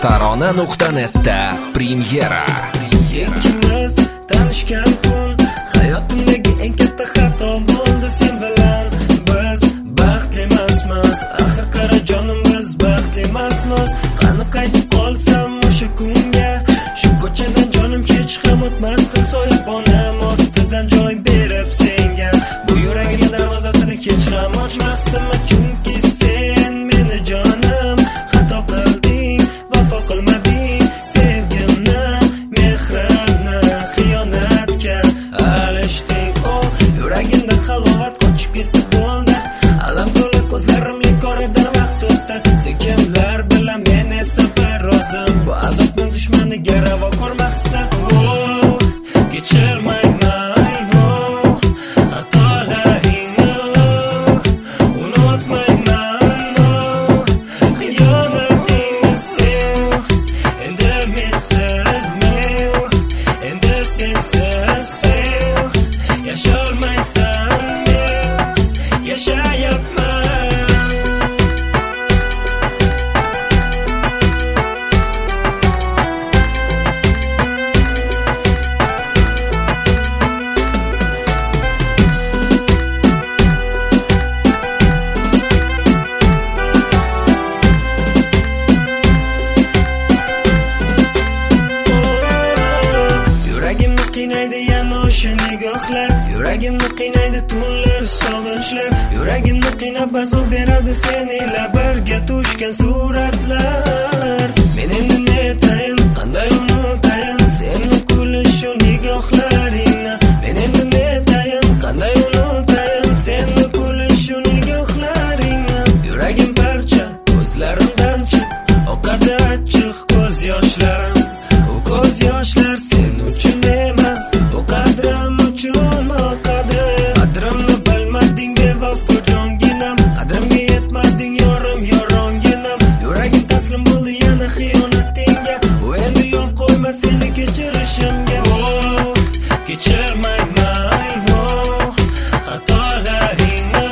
tarona.netda premyera. Ikimiz tanishgan kun hayotimdagi eng katta xato bo'ldi sen bilan. Biz baxtli emasmiz, axir qara jonim, biz baxtli emasmiz. Qani qaytib qolsam o'sha kunga, shu ko'chadan jonim hech ham o'tmasdim. Soyabonam ostidan joy berib senga, bu yuragimning darvozasini hech ham ochmasdim. Chunki sen meni jonim xato qilding, vafo qilmading sevgimni, mehrimni xiyonatga alishding. Oh, yuragimda halovat qochib ketdi bo'ldi, alam to'la ko'zlarimga ko'ridan vaqt o'tdi. Sen kimlar bilan, men esa bir o'zim, bu azobni dushmaniga ravo ko'rmasdi. Oh, kechirmayman, oh, xatolaringni, unutmayman, oh, xiyonatingni sev. Endi mensiz men, endi sensiz sev. Yasholmaysan men, yashayapman. Yuragimni qiynaydi yana o'sha nigohlar, yuragimni qiynaydi tunlar sog'inchlar, yuragimni qiynab azob beradi sen ila birga tushgan suratlar. Men endi ne etayin, qanday unutayin seni kulishu nigohlaringni. Men endi ne etayin, qanday unutayin seni kulishu nigohlaringni. Yuragim parcha, ko'zlarimdan chiq oqadi achchiq ko'z yoshlarim. U ko'z yoshlar sen uchun emas, u qadrim uchun oqadi. Qadrimni bilmading bevafo jonginam, qadrimga yetmading yorim yoronginam. Yuragim taslim bo'ldi yana xiyonatingga, u endi yo'l qo'yma seni kechirishimga. Oh, kechirmayman, oh, xatolaringni,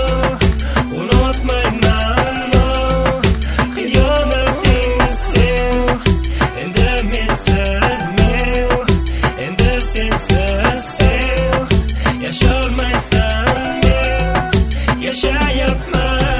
unutmayman, oh, xiyonatingni sev. Endi mensiz men, endi sensiz sev. Yasholmaysan men, yashayapman.